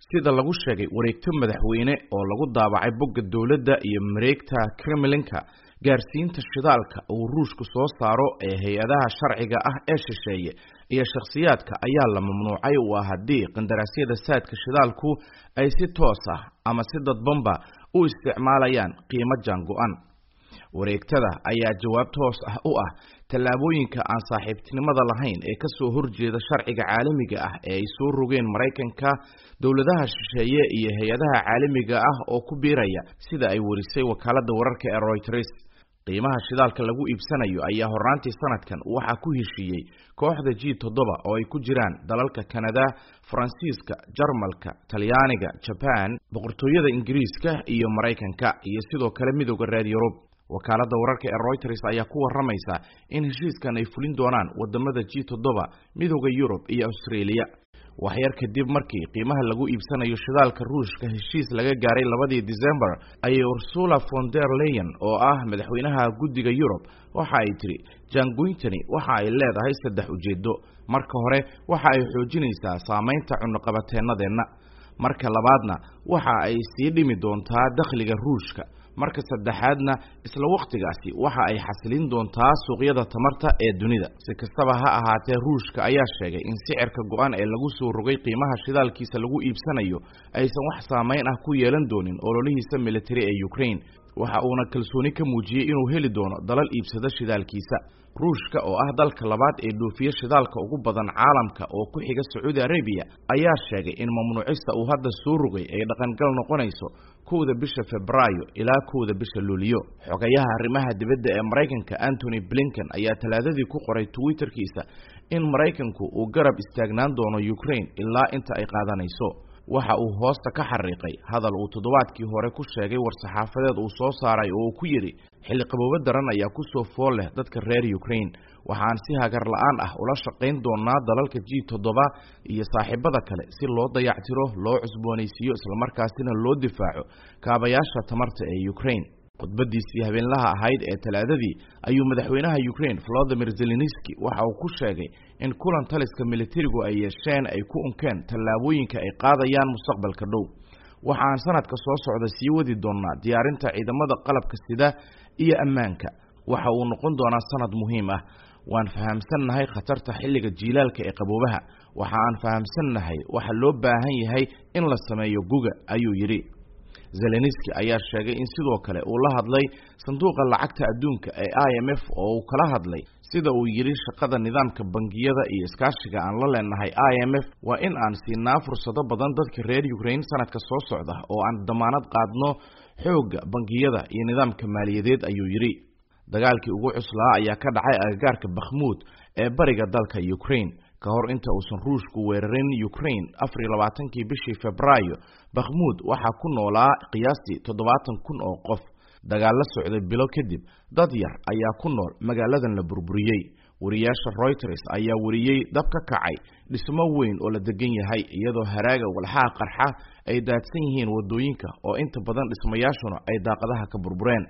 sida lagu sheegay wareegto madaxweyne oo lagu daabacay bogga dawladda iyo mareegta Kremlinka gaarsiinta shidaalka uu Ruushku soo saaro ee hay'adaha sharciga ah ee shisheeye iyo shakhsiyaadka ayaa la mamnuucay waa haddii qandaraasyada saadka shidaalku ay si toos ah ama si dadbanba u isticmaalayaan qiimo jaango'an. wareegtada ayaa jawaab toos ah u ah tallaabooyinka aan saaxiibtinimada lahayn ee ka soo horjeeda sharciga caalamiga ah ee ay soo rogeen Mareykanka, dawladaha shisheeye iyo hay'adaha caalamiga ah oo ku biiraya sida ay warisay wakaaladda wararka ee Reuters. qiimaha shidaalka lagu iibsanayo ayaa horraantii sanadkan waxa ku heshiiyey kooxda G7 oo ay ku jiraan dalalka Canada, Faransiiska, Jarmalka, Talyaaniga, Japan, boqortooyada Ingiriiska iyo Mareykanka iyo sidoo kale midowga reer Yurub. wakaaladda wararka ee Reuters ayaa ku waramaysa in heshiiskan ay fulin doonaan wadamada G7, midowga Yurub iyo Australia. waxyar kadib markii qiimaha lagu iibsanayo shidaalka Ruushka heshiis laga gaaray 2 December ayay Ursula von der Leyen oo ah madaxweynaha guddiga Yurub waxa ay tiri jaangoyntani waxa ay leedahay 3 ujeedo. marka hore waxa ay xoojinaysaa saameynta cunaqabateenadeena, marka labaadna waxa ay sii dhimi doontaa dakhliga Ruushka, marka saddexaadna isla waqtigaasi waxa ay xasilin doontaa suuqyada tamarta ee dunida. si kastaba ha ahaatee, Ruushka ayaa sheegay in sicirka go'an ee lagu soo rogay qiimaha shidaalkiisa lagu iibsanayo aysan wax saameyn ah ku yeelan doonin ololihiisa military ee Ukraine. waxa uuna kalsooni ka muujiyay inuu heli doono dalal iibsada shidaalkiisa. Ruushka oo ah dalka labaad ee dhoofiya shidaalka ugu badan caalamka oo ku xiga Saudi Arabia ayaa sheegay in mamnuucista uu hadda soo rogay ay dhaqangal noqonayso 1 bisha Febraayo ilaa 1 bisha Luulyo. xogayaha arrimaha dibadda ee Mareykanka Antony Blinken ayaa talaadadii ku qoray Twitterkiisa in Mareykanku uu garab istaagnaan doono Ukraine ilaa inta ay qaadanayso. waxa uu hoosta ka xariiqay hadal uu toddobaadkii hore ku sheegay war-saxaafadeed uu soo saaray oo uu ku yiri xilli qaboobo daran ayaa ku soo fool leh dadka reer Ukraine. waxaan si hagar la'aan ah ula shaqayn doonaa dalalka G7 iyo saaxiibada kale si loo dayactiro, loo cusboonaysiiyo isla markaasina loo difaaco kaabayaasha tamarta ee Ukraine. khudbadiisii habeenlaha ahayd ee talaadadii ayuu madaxweynaha Ukraine Volodymyr Zelensky waxa uu ku sheegay in kulan taliska militarigu ay yeesheen ay ku unkeen tallaabooyinka ay qaadayaan mustaqbalka dhow. waxaan sanadka soo socda sii wadi doonaa diyaarinta ciidamada qalabka sida iyo ammaanka. waxa uu noqon doonaa sanad muhiim ah. waan fahamsannahay khatarta xilliga jiilaalka ee qaboobaha. waxa aan fahamsannahay waxa loo baahan yahay in la sameeyo guga, ayuu yiri. Zelensky ayaa sheegay in sidoo kale uu la hadlay sanduuqa lacagta adduunka ee IMF oo uu kala hadlay sida uu yiri shaqada nidaamka bangiyada iyo iskaashiga aan la leenahay IMF waa in aan siinaa fursado badan dadka reer Ukraine sanadka soo socda oo aan damaanad qaadno xoogga bangiyada iyo nidaamka maaliyadeed, ayuu yiri. dagaalkii ugu cuslaa ayaa ka dhacay agagaarka Bakhmut ee bariga dalka Ukraine ka hor inta uusan Ruushku weerarin Ukraine 24kii bishii Febraayo. Bakhmut waxa ku noolaa qiyaastii 70,000 oo qof. dagaal la socday bilo kadib dad yar ayaa ku nool magaaladan la burburiyay. wariyaasha Reuters ayaa wariyay dab ka kacay dhismo weyn oo la degan yahay iyadoo haraaga walxaha qarxa ay daadsan yihiin wadooyinka oo inta badan dhismayaashuna ay daaqadaha ka burbureen.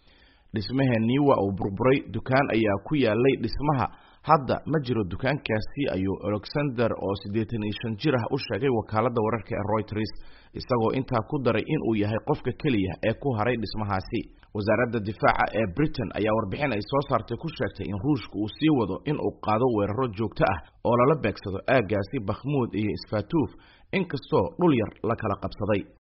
dhismahani waa uu burburay. dukaan ayaa ku yaalay dhismaha. hadda ma jiro dukaankaasi, ayuu Alexander oo 85 jir ah u sheegay wakaaladda wararka ee Reuters, isagoo intaa ku daray in uu yahay qofka kaliya ee ku haray dhismahaasi. wasaaradda difaaca ee Britain ayaa warbixin ay soo saartay ku sheegtay in Ruushku uu sii wado in uu qaado weeraro joogto ah oo lala beegsado aaggaasi Bakhmut iyo Isfaatuuf inkastoo dhul yar la kala qabsaday.